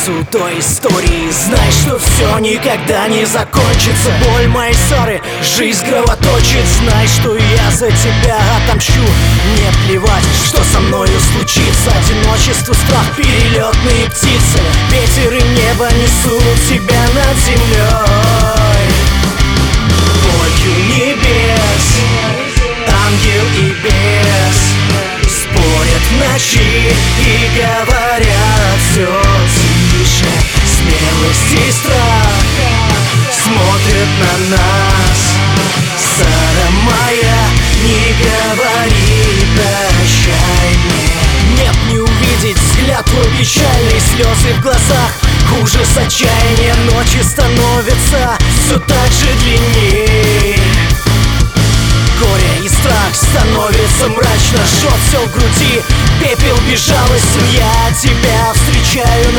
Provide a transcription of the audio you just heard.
концу той истории. Знай, что все никогда не закончится. Боль моей ссоры, жизнь кровоточит. Знай, что я за тебя отомщу. Мне плевать, что со мною случится. Одиночество, страх, перелетные птицы. Ветер и небо несут тебя над землей. Болью небес, ангел и бес спорят в ночи и говорят все тише. Смелость и страх смотрят на нас. Сара моя, не говори прощай мне. Нет, не увидеть взгляд твой печальный, слезы в глазах, ужас, отчаяние. Ночи становятся все так же длиннее. Горе и страх становится мрачно, жжет все в груди. Пепел безжалостен, я тебя встречаю